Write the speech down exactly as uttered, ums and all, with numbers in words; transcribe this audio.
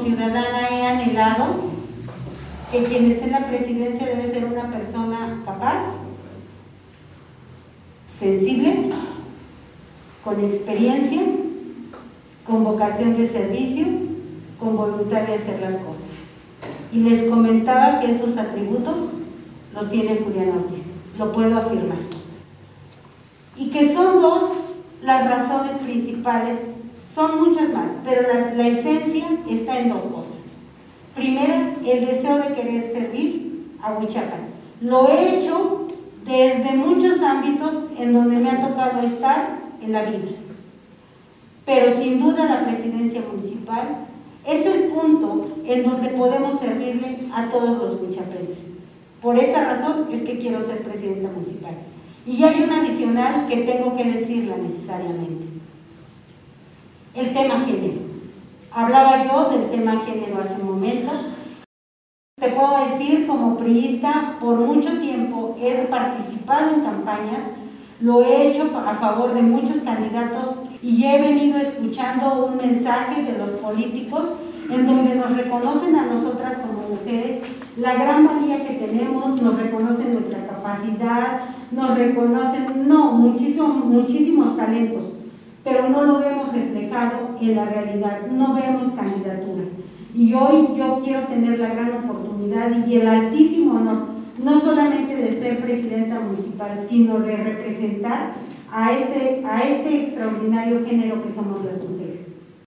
ciudadana he anhelado que quien esté en la presidencia debe ser una persona capaz, sensible, con experiencia, con vocación de servicio, con voluntad de hacer las cosas. Y les comentaba que esos atributos los tiene Julián Ortiz, lo puedo afirmar. Y que son dos las razones principales, son muchas más, pero la, la esencia está en dos cosas. Primera, el deseo de querer servir a Huichapan. Lo he hecho desde muchos ámbitos en donde me ha tocado estar en la vida. Pero sin duda la presidencia municipal es el punto en donde podemos servirle a todos los huichapenses. Por esa razón es que quiero ser presidenta municipal. Y hay una adicional que tengo que decirla necesariamente. El tema género. Hablaba yo del tema género hace un momento. Te puedo decir, como priista, por mucho tiempo he participado en campañas, lo he hecho a favor de muchos candidatos y he venido escuchando un mensaje de los políticos en donde nos reconocen a nosotras como mujeres la gran valía que tenemos, nos reconocen nuestra capacidad, nos reconocen, no, muchísimo, muchísimos talentos, pero no lo vemos reflejado en la realidad, no vemos candidaturas. Y hoy yo quiero tener la gran oportunidad y el altísimo honor, no solamente de ser presidenta municipal, sino de representar a este, a este extraordinario género que somos las mujeres.